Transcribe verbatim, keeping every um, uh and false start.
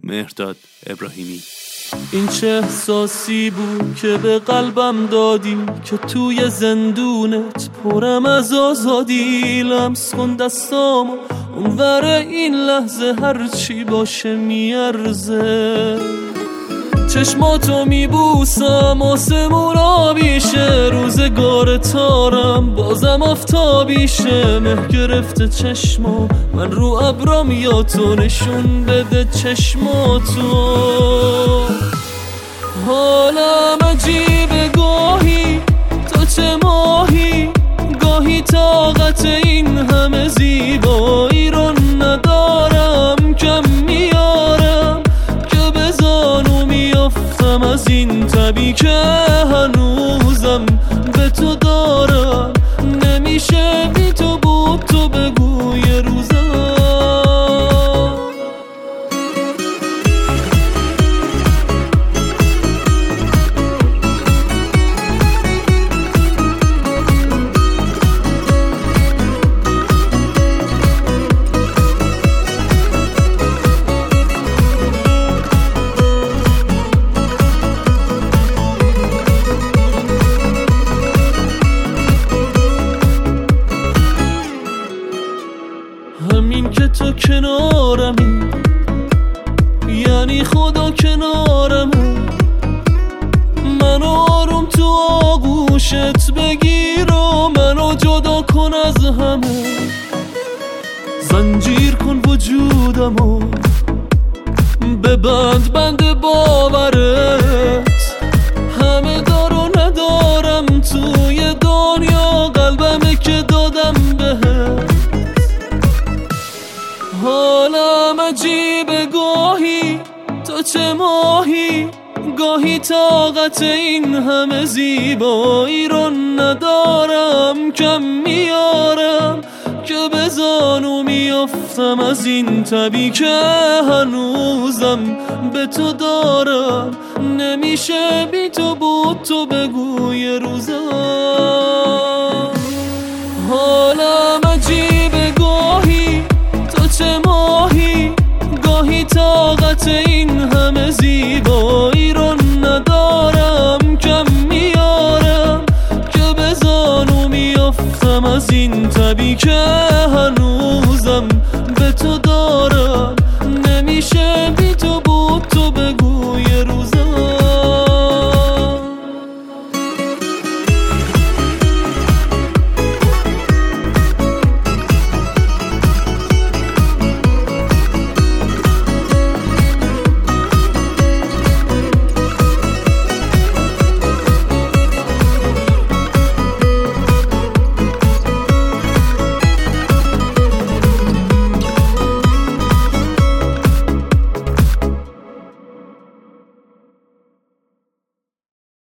مهرداد ابراهیمی. این چه احساسی بود که به قلبم دادی که توی زندونت پرم از آزادی. لمس کن دستامو اونور این لحظه، هرچی باشه میارزه. چشماتو میبوسم آسمون آبیشه، روزگار تارم بازم آفتابیشه. مه گرفته چشما من رو ابرام، یا تو نشون بده چشماتو. حالم عجیبه گاهی تو چه ماهی، گاهی طاقت این همه زیبایی رو ندارم. کم میارم که بزانو میافتم از این تبی که هنوزم به تو دارم. نمیشه بی تو بود تو بگو یه روزم. همین که تو کنارمی یعنی خدا کنارمه. منو آروم تو آغوشت بگیر و منو جدا کن از همه. زنجیر کن وجودمو ببند بند باورت. همه دارو ندارم توی دنیا، قلبمه که دادم بهت. حالم عجیبه گاهی تو چه ماهی، گاهی طاقت این همه زیبایی رو ندارم. کم میارم که بزانو میافتم از این تبی که هنوزم به تو دارم. نمیشه بی تو بود تو بگو یه روزم. حالم عجیبه گاهی تو چه ماهی، گاهی طاقت این همه زیبایی رو ندارم. کم میارم که بزانو میافتم از این تبی که